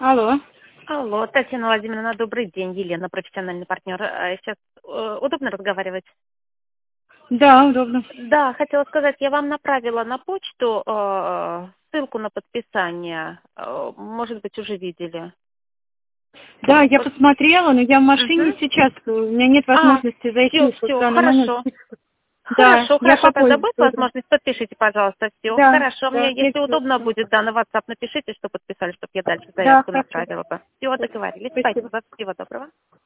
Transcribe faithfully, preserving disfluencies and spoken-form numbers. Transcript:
Алло. Алло, Татьяна Владимировна, добрый день. Елена, профессиональный партнер. Э, Сейчас э, удобно разговаривать? Да, удобно. Да, хотела сказать, я вам направила на почту э, ссылку на подписание. Э, Может быть, уже видели. Да, я посмотрела, но я в машине Мгм. сейчас, у меня нет А, возможности все, зайти в все, данный момент. хорошо. Да, Хорошо, я хорошо, по тогда поезду будет иду. возможность, подпишите, пожалуйста, все. Да, Хорошо, да, мне, я если сейчас. удобно будет, да, на WhatsApp напишите, что подписали, чтобы я дальше Да, заявку хорошо. направила бы. Все, договорились. Спасибо. Спасибо, всего доброго.